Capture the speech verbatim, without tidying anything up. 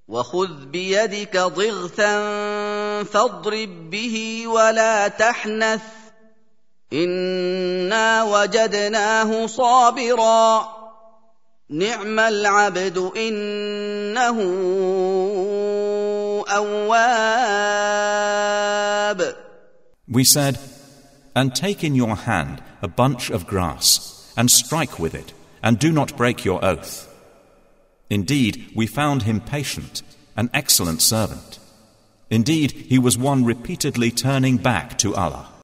وخذ بيدك ضغثا فاضرب به ولا تحنث إنا وجدناه صابرا نعم العبد إنه أواب. We said, and take in your hand a bunch of grass, and strike with it, and do not break your oath. Indeed, we found him patient, an excellent servant. Indeed, he was one repeatedly turning back to Allah.